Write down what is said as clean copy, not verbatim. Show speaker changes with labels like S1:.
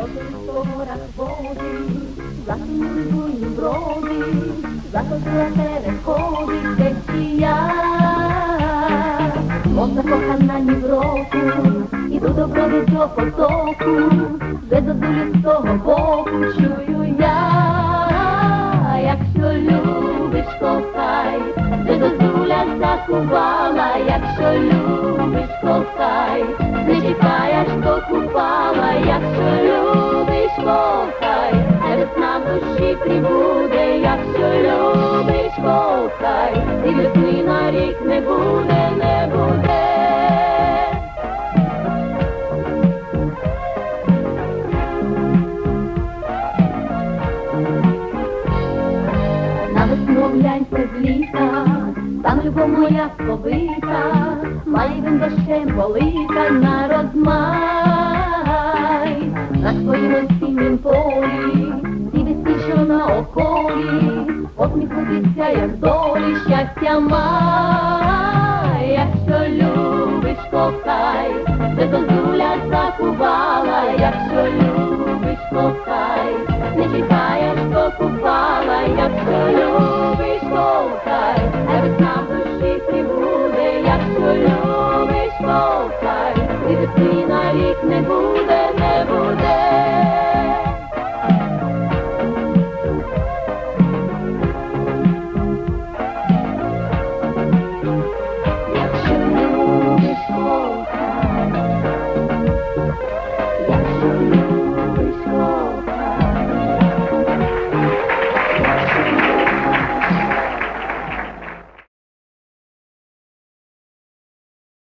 S1: по горах води, засунули буйні броди, заходила переходить течія. От закохана ні в року, іду до броди до потоку, де зозулю з того боку чую я. Якщо любиш, кохай, де зозуля закувала, якщо любиш, кохай, не чекай, аж до купала, якщо любиш, кохай, не весна в душі прибуде, якщо любиш, кохай, і весни на рік не буде, не буде. На весну глянься з літа, там любов моя сповита, має він дощем полита на розмай. На своїм осіннім полі, ті весні, що на околі, посміхнутися, як долі, щастя май. Якщо любиш, кохай, де зозуля закувала, якщо любиш, кохай, не чекай, аж до купала, якщо любиш, кохай, не весна в душі прибуде, якщо любиш, кохай, і весни на рік не буде.